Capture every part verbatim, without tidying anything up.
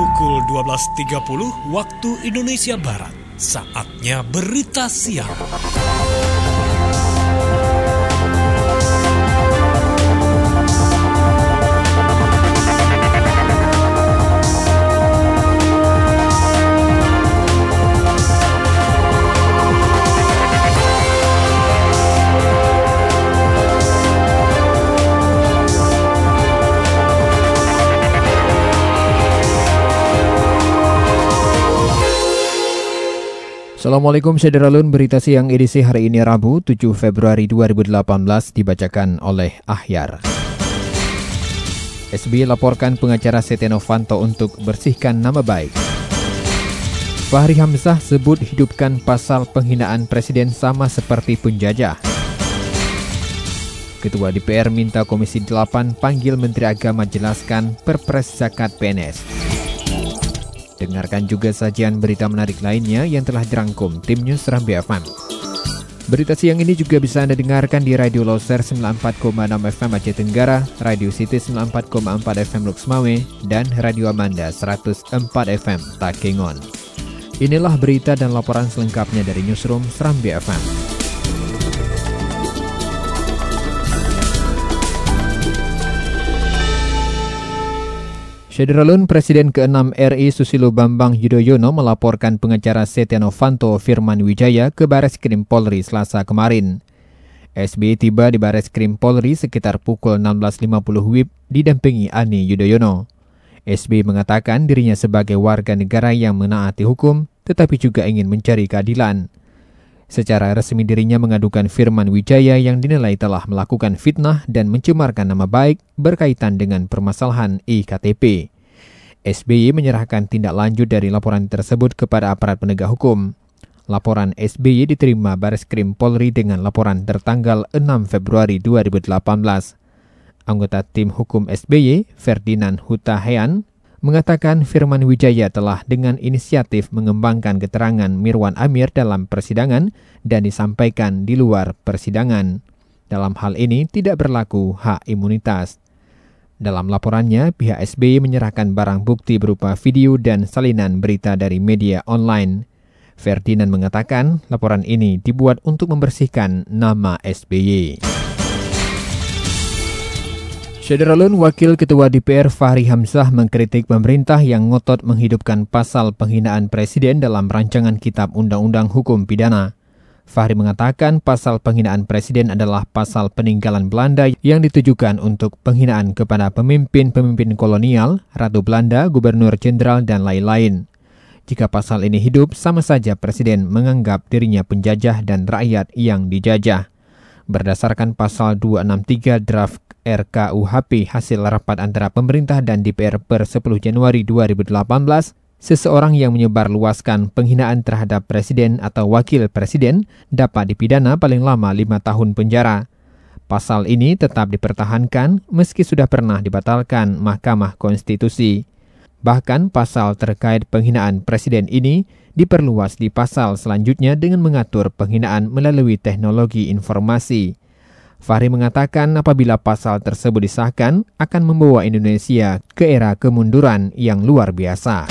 pukul dua belas tiga puluh waktu Indonesia Barat. Saatnya berita siang. Assalamualaikum Syederalun, berita siang edisi hari ini Rabu tujuh Februari dua ribu delapan belas dibacakan oleh Ahyar. S B Y laporkan pengacara Setia Novanto untuk bersihkan nama baik. Fahri Hamzah sebut hidupkan pasal penghinaan presiden sama seperti penjajah. Ketua D P R minta Komisi delapan panggil Menteri Agama jelaskan Perpres Zakat P N S. Dengarkan juga sajian berita menarik lainnya yang telah dirangkum tim News Rambi F M. Berita siang ini juga bisa Anda dengarkan di Radio Loser sembilan puluh empat koma enam F M Aceh Tenggara, Radio City sembilan puluh empat koma empat F M Lux Mawar, dan Radio Amanda seratus empat F M Takengon. Inilah berita dan laporan selengkapnya dari Newsroom Serambi F M. Syederalun, Presiden keenam R I Susilo Bambang Yudhoyono melaporkan pengacara Setia Novanto Firman Wijaya ke Bareskrim Polri Selasa kemarin. S B Y tiba di Bareskrim Polri sekitar pukul enam belas lima puluh W I B didampingi Ani Yudhoyono. S B Y mengatakan dirinya sebagai warga negara yang menaati hukum, tetapi juga ingin mencari keadilan. Secara resmi dirinya mengadukan Firman Wijaya yang dinilai telah melakukan fitnah dan mencemarkan nama baik berkaitan dengan permasalahan I K T P. S B Y menyerahkan tindak lanjut dari laporan tersebut kepada aparat penegak hukum. Laporan S B Y diterima Bareskrim Polri dengan laporan tertanggal enam Februari dua ribu delapan belas. Anggota tim hukum S B Y, Ferdinand Huta Heian, mengatakan Firman Wijaya telah dengan inisiatif mengembangkan keterangan Mirwan Amir dalam persidangan dan disampaikan di luar persidangan. Dalam hal ini tidak berlaku hak imunitas. Dalam laporannya, pihak S B Y menyerahkan barang bukti berupa video dan salinan berita dari media online. Ferdinand mengatakan laporan ini dibuat untuk membersihkan nama S B Y. Syederalun, Wakil Ketua D P R Fahri Hamzah mengkritik pemerintah yang ngotot menghidupkan pasal penghinaan presiden dalam rancangan Kitab Undang-Undang Hukum Pidana. Fahri mengatakan pasal penghinaan presiden adalah pasal peninggalan Belanda yang ditujukan untuk penghinaan kepada pemimpin-pemimpin kolonial, Ratu Belanda, Gubernur Jenderal, dan lain-lain. Jika pasal ini hidup, sama saja presiden menganggap dirinya penjajah dan rakyat yang dijajah. Berdasarkan pasal dua enam tiga draft R K U H P hasil rapat antara pemerintah dan D P R per sepuluh Januari dua ribu delapan belas, seseorang yang menyebarluaskan penghinaan terhadap presiden atau wakil presiden dapat dipidana paling lama lima tahun penjara. Pasal ini tetap dipertahankan meski sudah pernah dibatalkan Mahkamah Konstitusi. Bahkan pasal terkait penghinaan presiden ini diperluas di pasal selanjutnya dengan mengatur penghinaan melalui teknologi informasi. Fahri mengatakan apabila pasal tersebut disahkan akan membawa Indonesia ke era kemunduran yang luar biasa.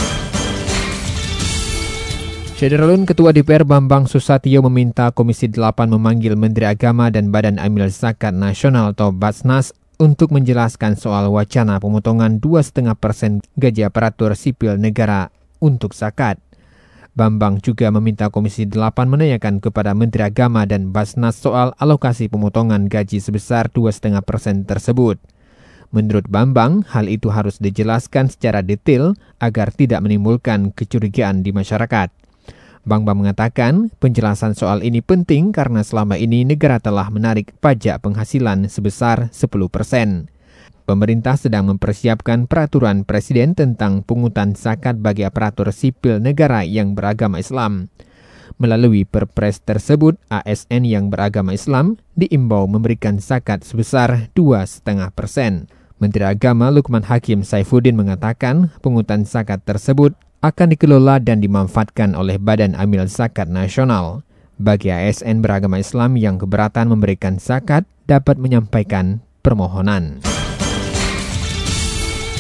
Syederalun, Ketua D P R Bambang Susatyo meminta Komisi delapan memanggil Menteri Agama dan Badan Amil Zakat Nasional atau Basnas untuk menjelaskan soal wacana pemotongan dua koma lima persen gaji aparatur sipil negara untuk zakat. Bambang juga meminta Komisi delapan menanyakan kepada Menteri Agama dan Basnas soal alokasi pemotongan gaji sebesar dua koma lima persen tersebut. Menurut Bambang, hal itu harus dijelaskan secara detail agar tidak menimbulkan kecurigaan di masyarakat. Bambang mengatakan penjelasan soal ini penting karena selama ini negara telah menarik pajak penghasilan sebesar sepuluh persen. Pemerintah sedang mempersiapkan peraturan presiden tentang pungutan zakat bagi aparatur sipil negara yang beragama Islam. Melalui perpres tersebut, A S N yang beragama Islam diimbau memberikan zakat sebesar dua koma lima persen. Menteri Agama Lukman Hakim Saifuddin mengatakan pungutan zakat tersebut akan dikelola dan dimanfaatkan oleh Badan Amil Zakat Nasional. Bagi A S N beragama Islam yang keberatan memberikan zakat dapat menyampaikan permohonan.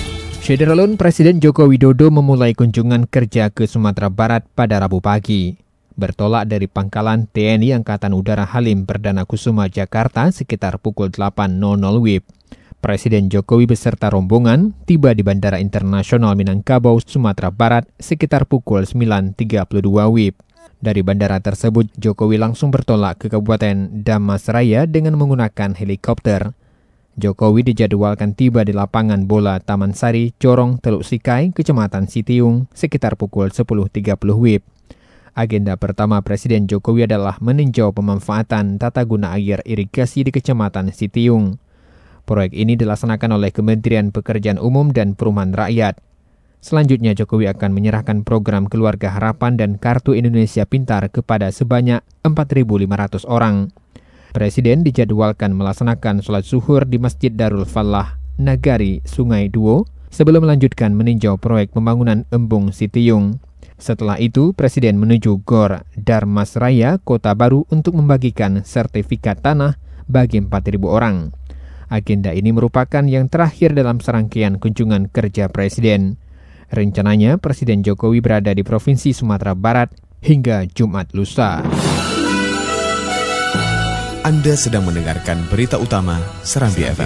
Syederalun, Presiden Joko Widodo memulai kunjungan kerja ke Sumatera Barat pada Rabu pagi. Bertolak dari pangkalan T N I Angkatan Udara Halim Perdana Kusuma, Jakarta sekitar pukul delapan W I B, Presiden Jokowi beserta rombongan tiba di Bandara Internasional Minangkabau, Sumatera Barat sekitar pukul sembilan tiga puluh dua W I B. Dari bandara tersebut, Jokowi langsung bertolak ke Kabupaten Damasraya dengan menggunakan helikopter. Jokowi dijadwalkan tiba di lapangan bola Taman Sari, Corong, Teluk Sikai, Kecamatan Sitiung, sekitar pukul sepuluh tiga puluh W I B. Agenda pertama Presiden Jokowi adalah meninjau pemanfaatan tata guna air irigasi di Kecamatan Sitiung. Proyek ini dilaksanakan oleh Kementerian Pekerjaan Umum dan Perumahan Rakyat. Selanjutnya, Jokowi akan menyerahkan program Keluarga Harapan dan Kartu Indonesia Pintar kepada sebanyak empat ribu lima ratus orang. Presiden dijadwalkan melaksanakan sholat zuhur di Masjid Darul Falah, Nagari, Sungai Duo, sebelum melanjutkan meninjau proyek pembangunan Embung Sitiung. Setelah itu, Presiden menuju Gor Darmasraya, Kota Baru untuk membagikan sertifikat tanah bagi empat ribu orang. Agenda ini merupakan yang terakhir dalam serangkaian kunjungan kerja Presiden. Rencananya, Presiden Jokowi berada di Provinsi Sumatera Barat hingga Jumat lusa. Anda sedang mendengarkan berita utama Serambi F M.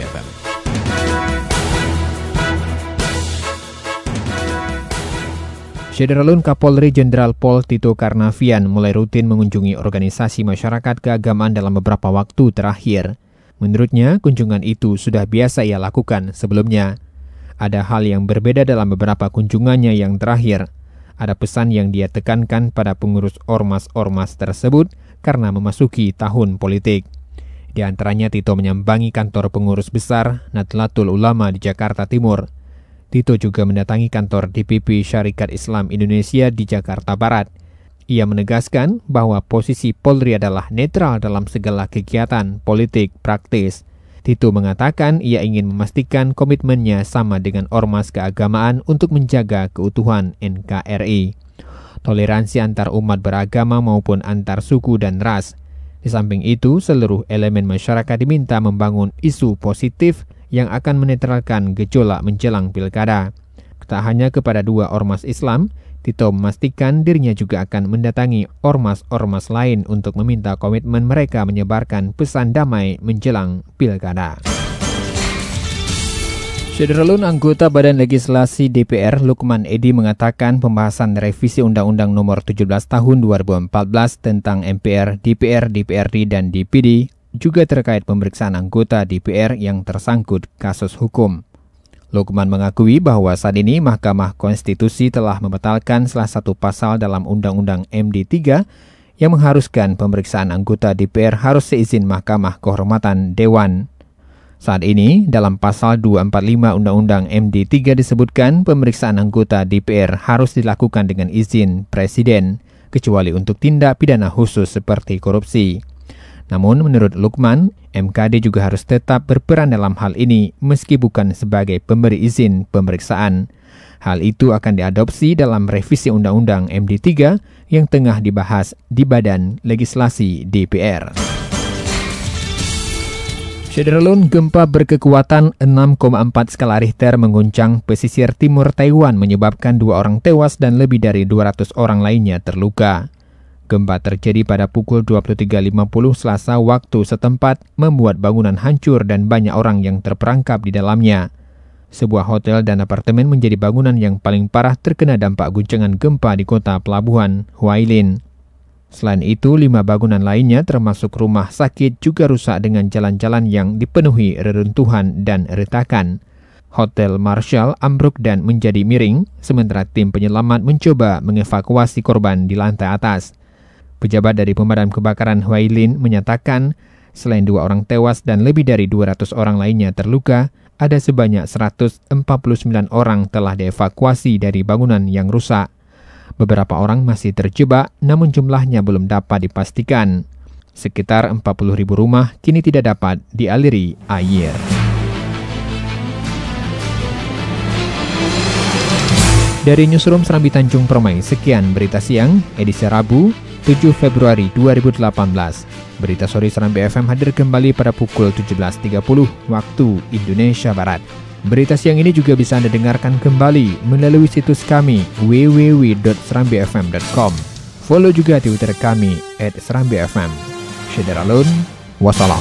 Syederalun, Kapolri Jenderal Pol Tito Karnavian mulai rutin mengunjungi organisasi masyarakat keagamaan dalam beberapa waktu terakhir. Menurutnya, kunjungan itu sudah biasa ia lakukan sebelumnya. Ada hal yang berbeda dalam beberapa kunjungannya yang terakhir. Ada pesan yang dia tekankan pada pengurus ormas-ormas tersebut karena memasuki tahun politik. Di antaranya, Tito menyambangi kantor pengurus besar Nahdlatul Ulama di Jakarta Timur. Tito juga mendatangi kantor D P P Syarikat Islam Indonesia di Jakarta Barat. Ia menegaskan bahwa posisi Polri adalah netral dalam segala kegiatan politik praktis. Tito mengatakan ia ingin memastikan komitmennya sama dengan ormas keagamaan untuk menjaga keutuhan N K R I. Toleransi antar umat beragama maupun antar suku dan ras. Di samping itu, seluruh elemen masyarakat diminta membangun isu positif yang akan menetralkan gejolak menjelang pilkada. Tak hanya kepada dua ormas Islam, Tito memastikan dirinya juga akan mendatangi ormas-ormas lain untuk meminta komitmen mereka menyebarkan pesan damai menjelang pilkada. Syederalun, anggota Badan Legislasi D P R Lukman Edi mengatakan pembahasan revisi Undang-Undang Nomor tujuh belas Tahun dua ribu empat belas tentang M P R, D P R, D P R D, dan D P D juga terkait pemeriksaan anggota D P R yang tersangkut kasus hukum. Lukman mengakui bahwa saat ini Mahkamah Konstitusi telah membatalkan salah satu pasal dalam Undang-Undang M D tiga yang mengharuskan pemeriksaan anggota D P R harus seizin Mahkamah Kehormatan Dewan. Saat ini, dalam pasal dua ratus empat puluh lima Undang-Undang M D tiga disebutkan pemeriksaan anggota D P R harus dilakukan dengan izin Presiden, kecuali untuk tindak pidana khusus seperti korupsi. Namun, menurut Lukman, M K D juga harus tetap berperan dalam hal ini meski bukan sebagai pemberi izin pemeriksaan. Hal itu akan diadopsi dalam revisi Undang-Undang M D tiga yang tengah dibahas di Badan Legislasi D P R. Syederalun, gempa berkekuatan enam koma empat skala Richter mengguncang pesisir timur Taiwan menyebabkan dua orang tewas dan lebih dari dua ratus orang lainnya terluka. Gempa terjadi pada pukul dua puluh tiga lima puluh Selasa waktu setempat, membuat bangunan hancur dan banyak orang yang terperangkap di dalamnya. Sebuah hotel dan apartemen menjadi bangunan yang paling parah terkena dampak guncangan gempa di kota pelabuhan Huailin. Selain itu, lima bangunan lainnya termasuk rumah sakit juga rusak dengan jalan-jalan yang dipenuhi reruntuhan dan retakan. Hotel Marshall ambruk dan menjadi miring, sementara tim penyelamat mencoba mengevakuasi korban di lantai atas. Pejabat dari pemadam kebakaran Huailin menyatakan, selain dua orang tewas dan lebih dari dua ratus orang lainnya terluka, ada sebanyak seratus empat puluh sembilan orang telah dievakuasi dari bangunan yang rusak. Beberapa orang masih terjebak, namun jumlahnya belum dapat dipastikan. Sekitar empat puluh ribu rumah kini tidak dapat dialiri air. Dari Newsroom Serambi Tanjung Permai, sekian berita siang, edisi Rabu, tujuh Februari dua ribu delapan belas. Berita sore Serambi F M hadir kembali pada pukul tujuh belas tiga puluh waktu Indonesia Barat. Berita siang ini juga bisa Anda dengarkan kembali melalui situs kami w w w dot serambi f m dot com. Follow juga Twitter kami at serambi f m. Syederalun, wassalam.